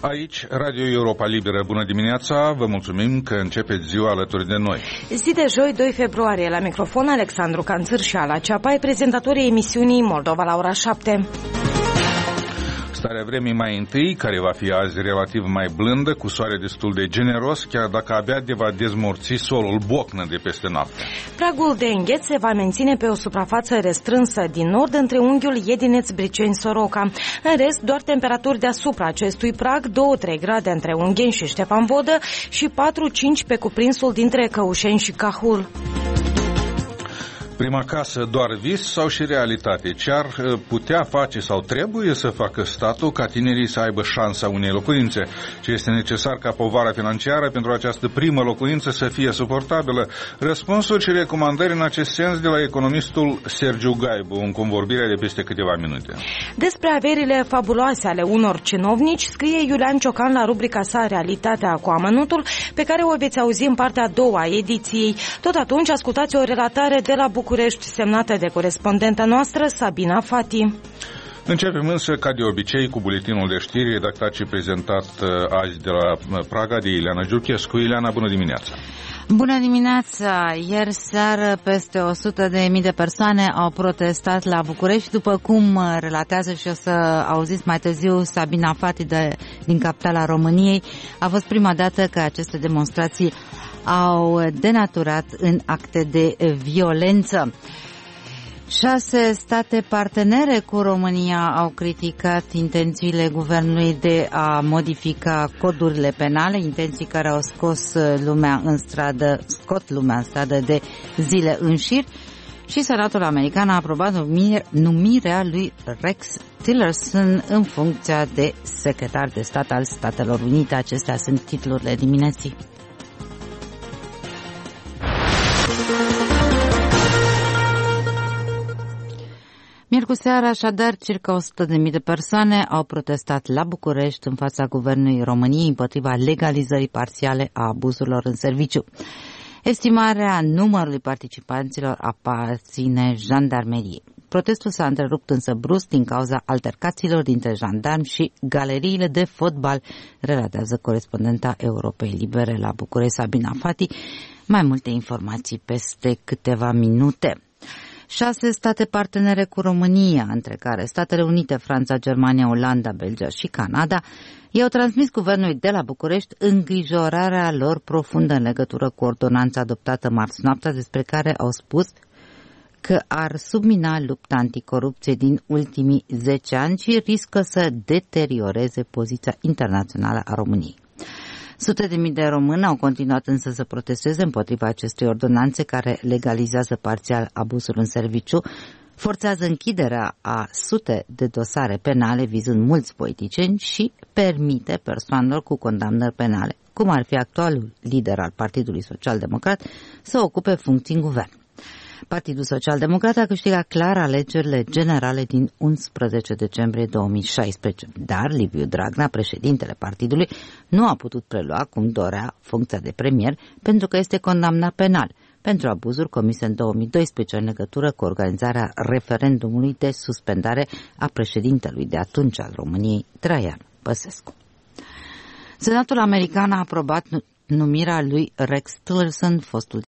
Aici, Radio Europa Liberă, bună dimineața, vă mulțumim că începeți ziua alături de noi. Zi de joi, 2 februarie, la microfon Alexandru Canțâr și Ala Ceapai, prezentatorii emisiunii Moldova la ora 7. Starea vremii mai întâi, care va fi azi relativ mai blândă, cu soare destul de generos, chiar dacă abia de va dezmorți solul bocnă de peste noapte. Pragul de îngheț se va menține pe o suprafață restrânsă din nord între unghiul Iedineț-Briceni-Soroca. În rest, doar temperaturi deasupra acestui prag, 2-3 grade între Ungheni și Ștefan Vodă și 4-5 pe cuprinsul dintre Căușeni și Cahul. Prima casă doar vis sau și realitate? Ce ar putea face sau trebuie să facă statul ca tinerii să aibă șansa unei locuințe? Ce este necesar ca povara financiară pentru această primă locuință să fie suportabilă? Răspunsuri și recomandări în acest sens de la economistul Sergiu Gaibu, în convorbire de peste câteva minute. Despre averile fabuloase ale unor cinovnici scrie Iulian Ciocan la rubrica sa Realitatea cu amănuntul, pe care o veți auzi în partea a doua a ediției. Tot atunci ascultați o relatare de la București, semnată de corespondenta noastră, Sabina Fati. Începem însă, ca de obicei, cu buletinul de știri redactat și prezentat azi de la Praga de Ileana Giurchescu. Ileana, bună dimineața! Bună dimineața! Ieri seară peste 100.000 de persoane au protestat la București, după cum relatează și o să auziți mai târziu Sabina Fati din capitala României. A fost prima dată că aceste demonstrații au denaturat în acte de violență. 6 state partenere cu România au criticat intențiile guvernului de a modifica codurile penale, intenții care au scot lumea în stradă de zile în șir, și Senatul American a aprobat numirea lui Rex Tillerson în funcția de secretar de stat al Statelor Unite. Acestea sunt titlurile dimineții. Miercuri seara, așadar, circa 100.000 de persoane au protestat la București în fața Guvernului României împotriva legalizării parțiale a abuzurilor în serviciu. Estimarea numărului participanților aparține jandarmeriei. Protestul s-a întrerupt însă brusc din cauza altercațiilor dintre jandarmi și galeriile de fotbal, relatează corespondenta Europei Libere la București, Sabina Fati. Mai multe informații peste câteva minute. 6 state partenere cu România, între care Statele Unite, Franța, Germania, Olanda, Belgia și Canada, i-au transmis guvernului de la București îngrijorarea lor profundă în legătură cu ordonanța adoptată marți noaptea, despre care au spus că ar submina lupta anticorupție din ultimii 10 ani și riscă să deterioreze poziția internațională a României. Sute de mii de români au continuat însă să protesteze împotriva acestei ordonanțe care legalizează parțial abuzul în serviciu, forțează închiderea a sute de dosare penale vizând mulți politicieni și permite persoanelor cu condamnări penale, cum ar fi actualul lider al Partidului Social Democrat, să ocupe funcții în guvern. Partidul Social Democrat a câștigat clar alegerile generale din 11 decembrie 2016, dar Liviu Dragnea, președintele partidului, nu a putut prelua cum dorea funcția de premier pentru că este condamnat penal pentru abuzuri comise în 2012 în legătură cu organizarea referendumului de suspendare a președintelui de atunci al României, Traian Băsescu. Senatul American a aprobat numirea lui Rex Tillerson, fostul